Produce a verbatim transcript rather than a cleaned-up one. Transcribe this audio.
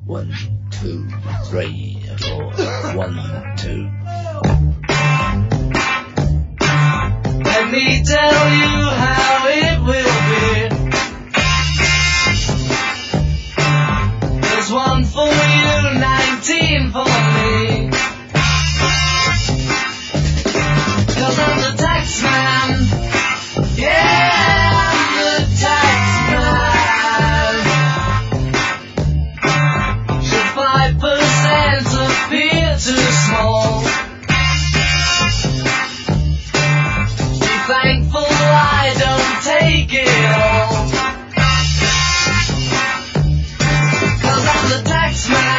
One, two, three, four. One, two. Let me tell you how it will be. There's one for you, nineteen for me. 'Cause I'm the tax man. Yeah, I'm the tax man. Should five percent appear too small? Thankful I don't take it all. 'Cause I'm the tax man.